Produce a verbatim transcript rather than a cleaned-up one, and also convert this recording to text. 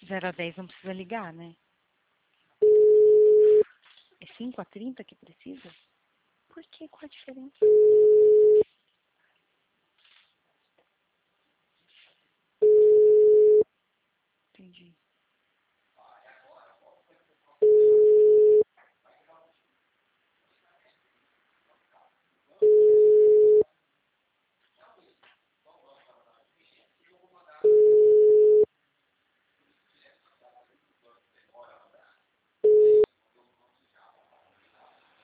zero a dez não precisa ligar, né? É cinco a trinta que precisa? Por quê? Qual a diferença?